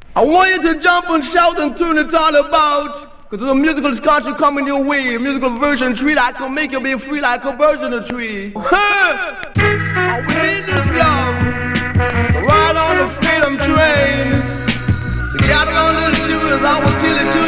I want you to jump and shout and tune it all about. Cause there's a musical culture coming your way, a musical version tree that can make you be free like a virgin of tree. I need this love, ride on the freedom train. So gather on little children, I will tell it to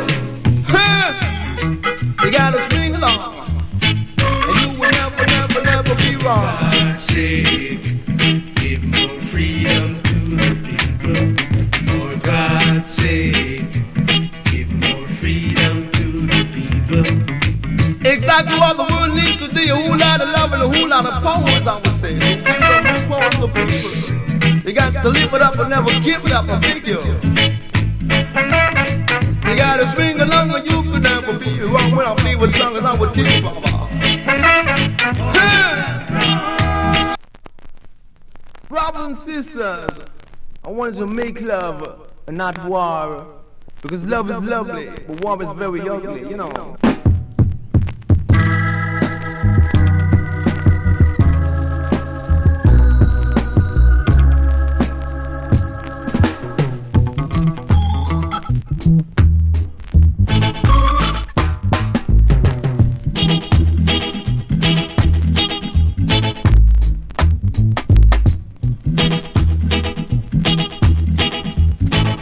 you. You gotta swing along, and you will never, never, never be wrong. God's sake, give more freedom to the people. For God's sake, give more freedom to the people. Exactly what the world needs today, a whole lot of love and a whole lot of powers, I would say. The power of the people. You got to live it up and never give it up, I beg you. You gotta swing along or you could never be wrong. When I play with songs, I would teach you, Baba. Brothers and sisters, I wanted to make love and not war. Because love is lovely, but war is very ugly, you know.